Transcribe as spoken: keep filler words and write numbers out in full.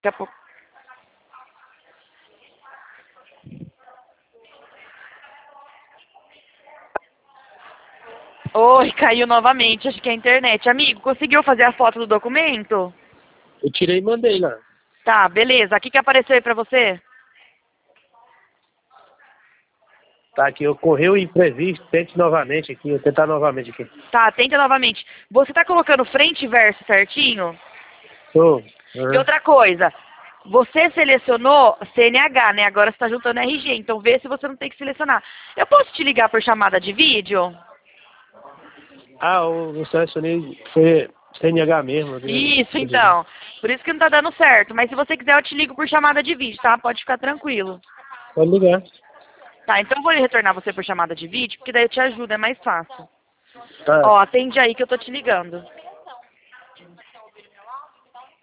daqui a pouco. Oi, caiu novamente, acho que é a internet. Amigo, conseguiu fazer a foto do documento? Eu tirei e mandei lá. Tá, beleza. O que que apareceu aí pra você? Tá aqui, ocorreu imprevisto, tente novamente aqui, vou tentar novamente aqui. Tá, tenta novamente. Você tá colocando frente e verso certinho? Tô. E Uhum. outra coisa, você selecionou C N H, né? Agora você tá juntando R G, então vê se você não tem que selecionar. Eu posso te ligar por chamada de vídeo? Ah, o, o selecionei foi C N H mesmo. Né? Isso, então. Por isso que não tá dando certo. Mas se você quiser, eu te ligo por chamada de vídeo, tá? Pode ficar tranquilo. Pode ligar. Tá, então eu vou retornar você por chamada de vídeo, porque daí eu te ajudo, é mais fácil. Tá. Ó, atende aí que eu tô te ligando.